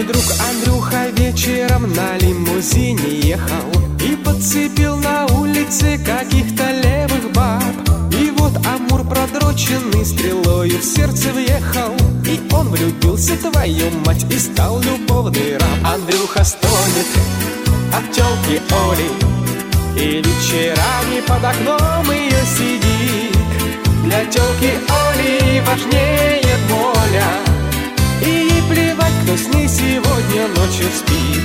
Мой друг Андрюха вечером на лимузине ехал и подцепил на улице каких-то левых баб. И вот Амур, продроченный, стрелою в сердце въехал, и он влюбился, твою мать, и стал любовный раб. Андрюха стонет от тёлки Оли, и вечерами под окном ее сидит. Для тёлки Оли важнее воля, и ей плевать, кто с ней сегодня ночью спит.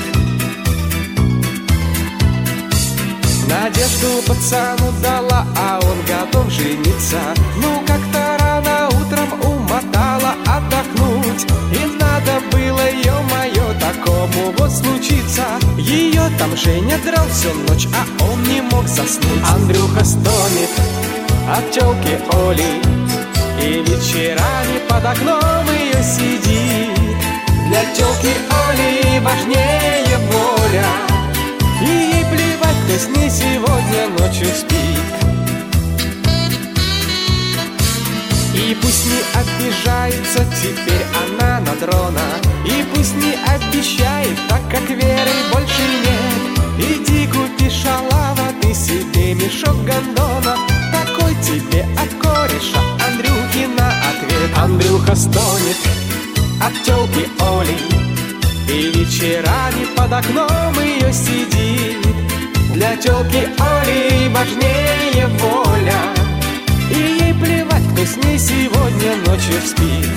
Надежду пацану дала, а он готов жениться. Ну как-то рано утром умотала отдохнуть, и надо было, ё-моё, такому вот случиться. Ее там Женя драл всю ночь, а он не мог заснуть. Андрюха стонет от тёлки Оли, и вечерами под окном ее сидит. Для тёлки Оли важнее воля, и ей плевать, кто с ней сегодня ночью спит. И пусть не обижается теперь она на дрона, и пусть не обещает, так как веры больше нет. Иди купи шалава ты себе мешок гондона, такой тебе от кореша Андрюхина ответ. Андрюха стонет от тёлки Оли, и вечерами под окном ее сидит. Для тёлки Оли важнее воля, и ей плевать, кто с ней сегодня ночью спит.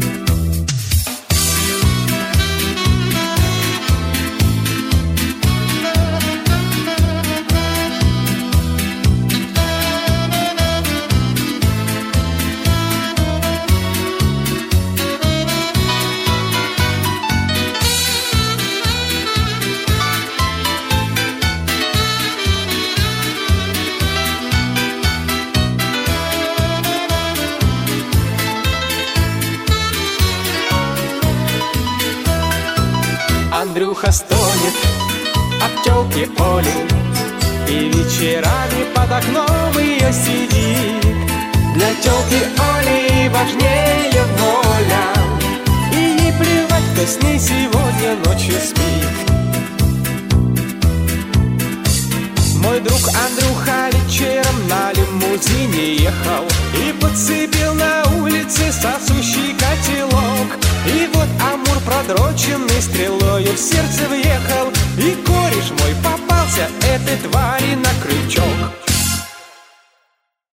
Андрюха стонет от тёлки Оли, и вечерами под окном ее сидит. Для тёлки Оли важнее воля, и ей плевать, кто с ней сегодня ночью спит. Мой друг Андрюха вечером на лимузине ехал и подцепил на улице сосущий котелок. И вот Амур, продроченный, стрелою в сердце въехал, и кореш мой попался этой твари на крючок.